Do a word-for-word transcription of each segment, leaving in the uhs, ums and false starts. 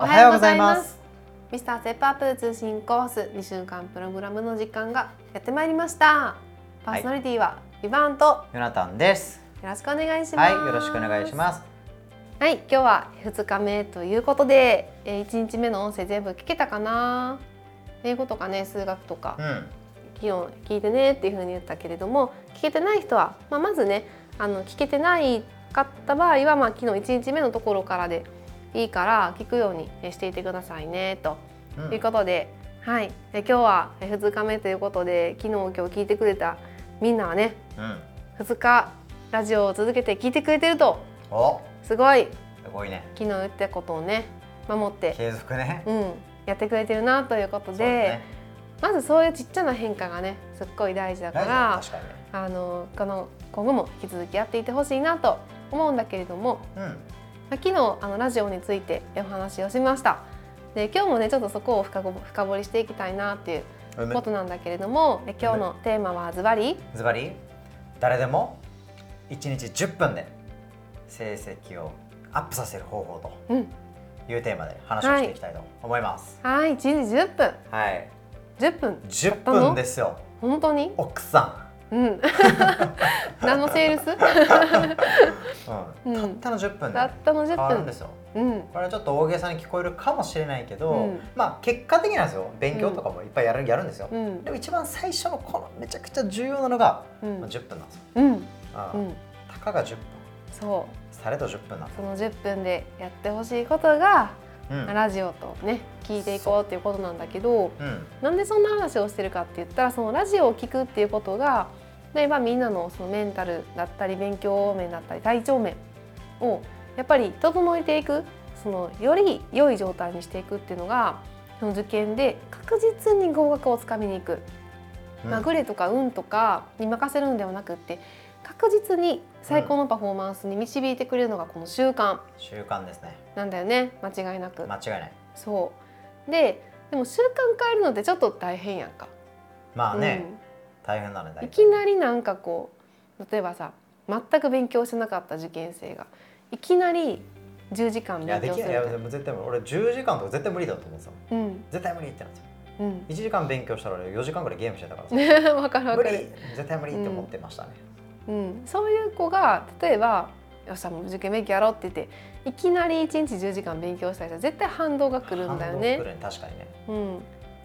おはようございます。 ミスターステップアップ通信コースにしゅうかんプログラムの時間がやってまいりました。パーソナリティはビバンとヨナタンです。 よろしくお願いします。 はい、よろしくお願いします。 はい、今日はふつかめということで、えー、いちにちめの音声全部聞けたかな。英語とかね、数学とか、うん、昨日聞いてねっていう風に言ったけれども、聞けてない人は、まあ、まずね、あの聞けてないかった場合は、まあ、昨日いちにちめのところからでいいから聞くようにしていてくださいねということで、うん、はい、今日はふつかめということで、昨日今日聞いてくれたみんなはね、うん、ふつかラジオを続けて聞いてくれてると、 おすごい、 すごいね。 昨日言ったことをね守って継続ね、 うん、やってくれてるなということで、ね、まずそういうちっちゃな変化がねすっごい大事だから、 確かにね、 あのこの今後も引き続きやっていてほしいなと思うんだけれども、うん、昨日あのラジオについてお話をしました。で今日もねちょっとそこを深深掘りしていきたいなっていうことなんだけれども、で今日のテーマはズバリズバリ誰でもいちにちじゅっぷんで成績をアップさせる方法というテーマで話をしていきたいと思います。 はい、はい、いちにちじゅっぷん。 はい。 じゅっぷん。 じゅっぷんですよ。 本当に？ 奥さん。うん。何のセールス？ うん、たったのじゅっぷんで、 たったのじゅっぷん変わるんですよ。うん、これはちょっと大げさに聞こえるかもしれないけど、うん、まあ結果的なんですよ。勉強とかもいっぱいやる、やるんですよ。うん、でも一番最初のこのめちゃくちゃ重要なのが、うん、じゅっぷんなんですよ。うん。ああ、うん、たかがじゅっぷん。そう。されどじゅっぷんなんです。 そのじゅっぷんでやってほしいことが、うん、ラジオとね聞いていこうっていうことなんだけど、うん、なんでそんな話をしてるかって言ったら、そのラジオを聞くっていうことが例えばみんなのそのメンタルだったり勉強面だったり体調面をやっぱり整えていく、そのより良い状態にしていくっていうのがその受験で確実に合格をつかみに行く、うん、まあ、グレとか運とかに任せるんではなくって、確実に最高のパフォーマンスに導いてくれるのがこの習慣、 習慣ですね。 なんだよね、間違いなく。 間違いない。 そうで、でも習慣変えるのってちょっと大変やんか。 まあね、うん、大変だね。 いきなりなんかこう例えばさ、全く勉強してなかった受験生がいきなりじゅうじかん勉強するみたいな。いやできない。いやでも絶対俺じゅうじかんとか絶対無理だと思ってた、うん、絶対無理ってなっちゃう、うん、いちじかん勉強したら俺よじかんぐらいゲームしてたからさわかるわかる、 無理、絶対無理って思ってましたね、 うんうん、そういう子が例えばよっしゃもう受験勉強やろうって言っていきなりいちにちじゅうじかん勉強したら絶対反動が来るんだよね。 反動来るね、確かにね、 うん、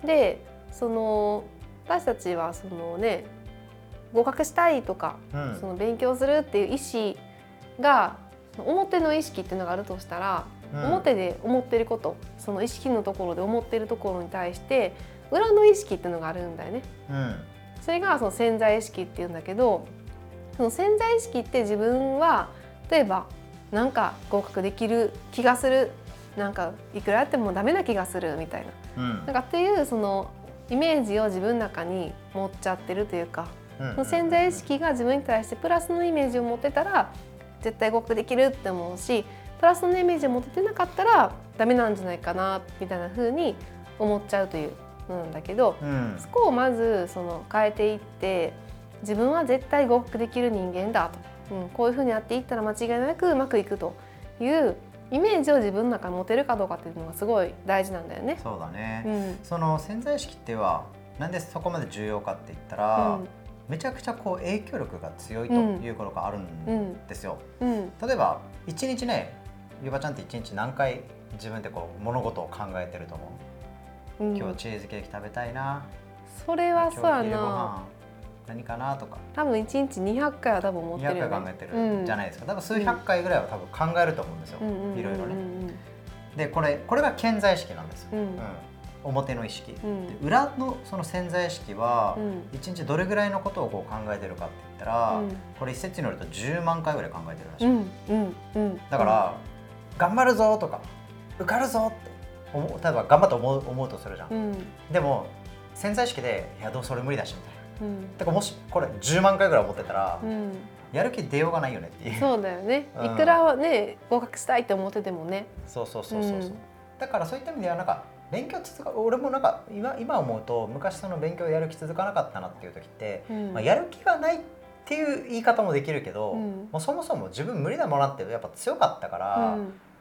でその私たちはそのね合格したいとか、うん、その勉強するっていう意思が表の意識っていうのがあるとしたら、うん、表で思ってること、その意識のところで思ってるところに対して裏の意識っていうのがあるんだよね、うん、それがその潜在意識っていうんだけど、その潜在意識って自分は例えばなんか合格できる気がする、なんかいくらやってもダメな気がするみたいな、うん、なんかっていうそのイメージを自分の中に持っちゃってるというか、うんうんうんうん、潜在意識が自分に対してプラスのイメージを持ってたら絶対合格できるって思うし、プラスのイメージを持ってなかったらダメなんじゃないかなみたいな風に思っちゃうというのなんだけど、うん、そこをまずその変えていって、自分は絶対合格できる人間だと、うん、こういう風にやっていったら間違いなくうまくいくというイメージを自分の中に持てるかどうかっていうのがすごい大事なんだよね。 そうだね、うん、その潜在意識ってはなんでそこまで重要かって言ったら、うん、めちゃくちゃこう影響力が強いということがあるんですよ、うんうん、例えばいちにちね、ゆばちゃんっていちにち何回自分でこう物事を考えてると思う、うん、今日チーズケーキ食べたいな、 それはそうやな、 何かなとか、 多分いちにちにひゃっかいは多分思ってるよね。 にひゃっかい考えてるじゃないですか、うん、多分数百回ぐらいは多分考えると思うんですよ、いろいろね。でこれこれが潜在意識なんですよ、うんうん、表の意識、うん、で裏のその潜在意識はいちにちどれぐらいのことをこう考えてるかって言ったら、うん、これ一説によるとじゅうまんかいぐらい考えてるらしい、うんうんうん、だから、うん、頑張るぞとか受かるぞって思う、例えば頑張って思う、思うとするじゃん、うん、でも潜在意識でいやどうそれ無理だしみたいな、うん、だからもしこれじゅうまんかいぐらい思ってたら、うん、やる気出ようがないよねっていう。 そうだよね、いくらね合格したいって思っててもね。 そうそうそうそう、うん、だからそういった意味ではなんか勉強続か、俺もなんか 今, 今思うと昔その勉強やる気続かなかったなっていう時って、うん、まあ、やる気がないっていう言い方もできるけど、うん、もうそもそも自分無理だもんなってやっぱ強かったから、うん、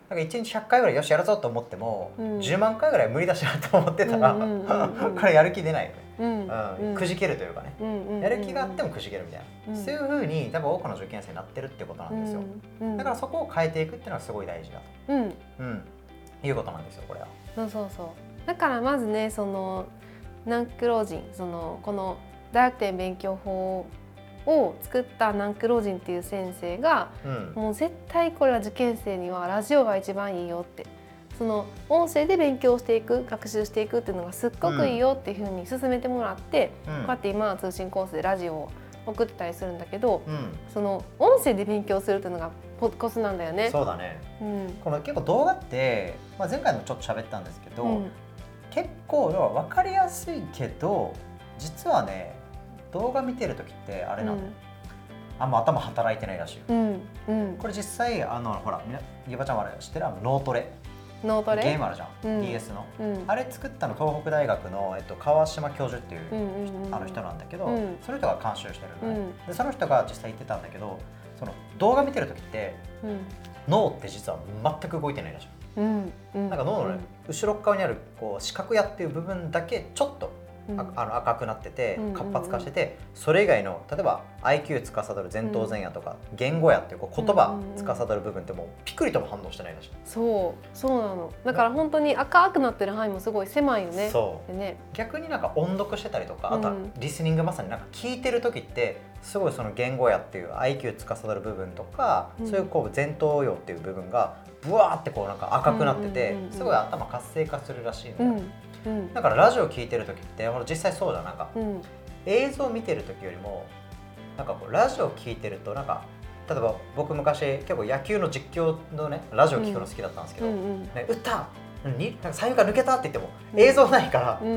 なんかいちにちひゃっかいぐらいよしやるぞと思っても、うん、じゅうまんかいぐらい無理だしなと思ってたらこれやる気出ないよね、うんうん、くじけるというかね、うんうん、やる気があってもくじけるみたいな、うん、そういうふうに多分多くの受験生になってるってことなんですよ、うんうん、だからそこを変えていくっていうのはすごい大事だと、うんうん、いうことなんですよこれは。 そうそうそう。だからまずねそのナンクロージンそのこの大学点勉強法を作ったナンクロージンっていう先生が、うん、もう絶対これは受験生にはラジオが一番いいよって、その音声で勉強していく学習していくっていうのがすっごくいいよっていうふうに勧めてもらって、うん、こうやって今は通信コースでラジオを送ってたりするんだけど、うん、その音声で勉強するっていうのがコツなんだよね。 そうだね、うん、この結構動画って、まあ、前回もちょっと喋ったんですけど、うん、結構要は分かりやすいけど実はね動画見てる時ってあれなんだよ、うん、あんま頭働いてないらしいよ、うんうん、これ実際あのほらゆばちゃんはあれ知ってるあの脳トレ脳トレゲームあるじゃん、うん、ディーエス の、うん、あれ作ったの東北大学の、えっと、川島教授っていう、うんうん、あの人なんだけど、うん、その人が監修してるのね、うん、でその人が実際言ってたんだけどその動画見てる時って、うん、脳って実は全く動いてないらしい、うんうん、なんか脳の、ね、後ろ側にあるこう視覚野っていう部分だけちょっとうん、あの赤くなってて活発化してて、うんうんうん、それ以外の例えば アイキュー 司る前頭前野とか、うん、言語野っていうこう言葉司る部分ってもうピクリとも反応してないらしい。 そうそうなの。だから本当に赤くなってる範囲もすごい狭いよね。 そうでね、逆になんか音読してたりとか、あとはリスニングまさになんか聞いてる時ってすごいその言語野っていう アイキュー 司る部分とか、うん、そういうこう前頭葉っていう部分がブワーってこうなんか赤くなってて、うんうんうんうん、すごい頭活性化するらしいのよ、うんうん、だからラジオ聞いてる時って実際そうじゃん、なんか、うん、映像見てる時よりもなんかこうラジオ聞いてるとなんか例えば僕昔結構野球の実況のねラジオ聞くの好きだったんですけど、うんうんね、打ったになんか左右から抜けたって言っても映像ないから、うん、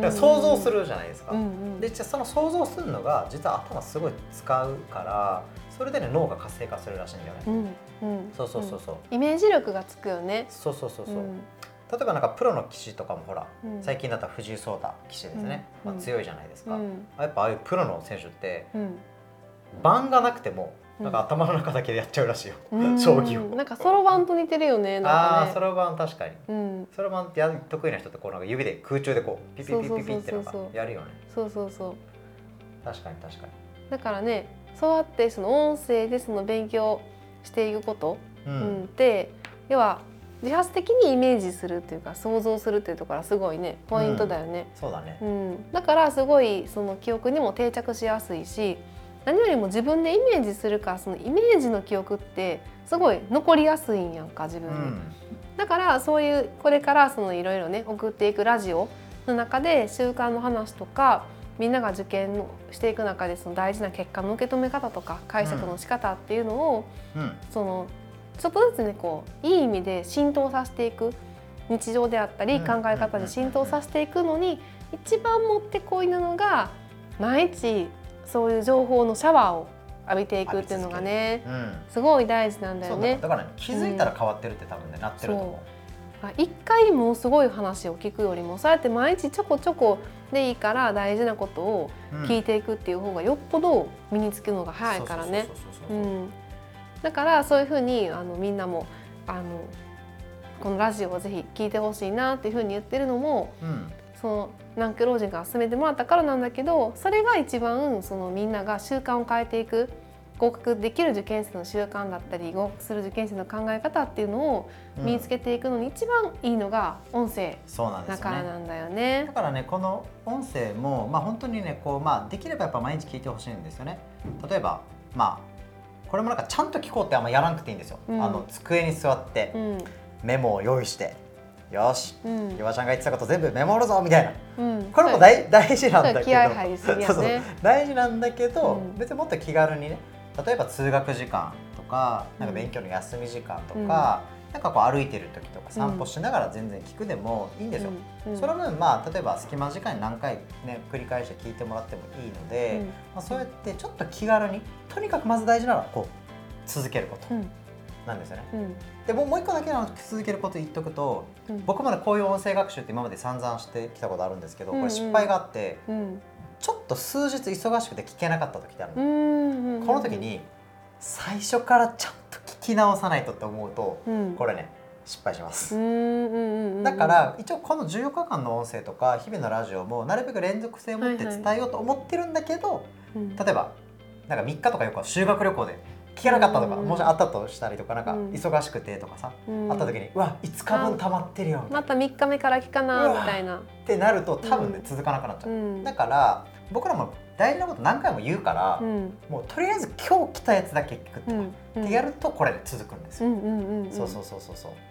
から想像するじゃないですか、うんうん、でその想像するのが実は頭すごい使うからそれでね脳が活性化するらしいんだよね、うんうん、そうそうそうそう、 イメージ力がつくよね。 そうそうそうそう、うん、例えばなんかプロの棋士とかもほら、うん、最近だったら藤井聡太棋士ですね、うん、まあ、強いじゃないですか、うん、やっぱああいうプロの選手って、うん、盤がなくてもなんか頭の中だけでやっちゃうらしいよ、うん、将棋を。 なんかそろばんと似てるよね。なんかね、 ああそろばん確かに、そろばんってや得意な人ってこうなんか指で空中でこうピピピピピってなんかやるよね。 そうそうそう、 確かに確かに。 だからねそうやってその音声でその勉強していくこと、うんうん、で要は自発的にイメージするっていうか想像するっていうところはすごいねポイントだよね、 うん、そうだね、 うん、だからすごいその記憶にも定着しやすいし、何よりも自分でイメージするからそのイメージの記憶ってすごい残りやすいんやんか自分に、うん、だからそういうこれからそのいろいろね送っていくラジオの中で習慣の話とかみんなが受験していく中でその大事な結果の受け止め方とか解釈の仕方っていうのを、うん、そのちょっとずつねこういい意味で浸透させていく、日常であったり考え方に浸透させていくのに一番もってこいなのが毎日そういう情報のシャワーを浴びていくっていうのがね、うん、すごい大事なんだよね。 だから、ね、気づいたら変わってるって多分ね、うん、なってると思う。 一回もすごい話を聞くよりもそうやって毎日ちょこちょこでいいから大事なことを聞いていくっていう方がよっぽど身につくのが早いからね。だからそういうふうにあのみんなもあのこのラジオをぜひ聞いてほしいなっていうふうに言ってるのも、うん、そのナンクロージンが勧めてもらったからなんだけど、それが一番そのみんなが習慣を変えていく、合格できる受験生の習慣だったり合格する受験生の考え方っていうのを身につけていくのに一番いいのが音声だからなんだよね。 だからねこの音声も、まあ、本当にねこう、まあ、できればやっぱ毎日聞いてほしいんですよね。例えばまあこれもなんかちゃんと聞こうってあんまやらなくていいんですよ、うん、あの机に座って、うん、メモを用意してよし、うん、ゆばちゃんが言ってたこと全部メモるぞみたいな、うん、これも 大,、はい、大事なんだけど気合入りすぎやね。そうそう大事なんだけど、うん、別にもっと気軽にね、例えば通学時間とか、なんか勉強の休み時間とか、うん、なんかこう歩いてる時とか散歩しながら全然聞くでもいいんですよ、うんうん、その分まあ例えば隙間時間に何回ね繰り返して聞いてもらってもいいので、うんまあ、そうやってちょっと気軽にとにかくまず大事なのはこう続けることなんですよね、うん、でももう一個だけの続けること言っとくと、うん、僕までこういう音声学習って今まで散々してきたことあるんですけど、これ失敗があって、うんうん、ちょっと数日忙しくて聞けなかった時ってあるの、うんうんうん、この時に最初からちゃんと聞き直さないとって思うと、うん、これね失敗します。 うんうんうんうん、 だから一応このじゅうよっかかんの音声とか日々のラジオもなるべく連続性を持って伝えようと思ってるんだけど、はいはい、例えばなんかみっかとかよく修学旅行で聞けなかったとか、うん、もしあったとしたりとか、なんか忙しくてとかさ、うん、あった時にうわいつかぶん溜まってるよまたみっかめから聞かなみたいなってなると多分ね、うん、続かなくなっちゃう、うん、だから僕らも大事なこと何回も言うから、うん、もうとりあえず今日来たやつだけ聞くとか、うん、ってやるとこれで続くんですよ。そうそうそうそうそう。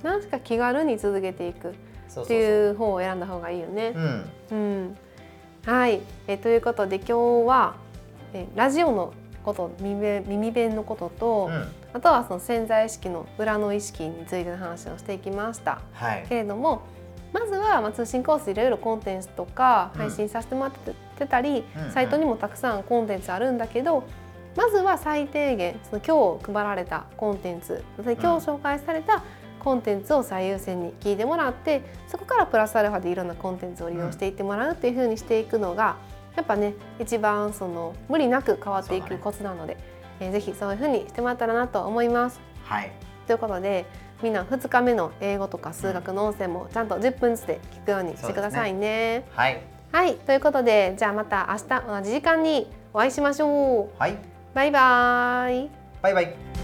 なんしか気軽に続けていくっていう方を選んだ方がいいよね。うんうん、はいえということで今日はえラジオのこと耳弁、耳弁のことと、うん、あとはその潜在意識の裏の意識についての話をしていきました、はい、けれどもまずは、まあ、通信コースいろいろコンテンツとか配信させてもらってたり、うん、サイトにもたくさんコンテンツあるんだけど、まずは最低限その今日配られたコンテンツ、今日紹介されたコンテンツを最優先に聞いてもらって、そこからプラスアルファでいろんなコンテンツを利用していってもらうっていう風にしていくのがやっぱね一番その無理なく変わっていくコツなので、えー、ぜひそういう風にしてもらったらなと思います。 はい、 ということでみんなふつかめの英語とか数学の音声もちゃんとじゅっぷんずつで聞くようにしてくださいね。 ねはい、 はい、ということでじゃあまた明日同じ時間にお会いしましょう。 はい、 バイバーイ。 バイバイ。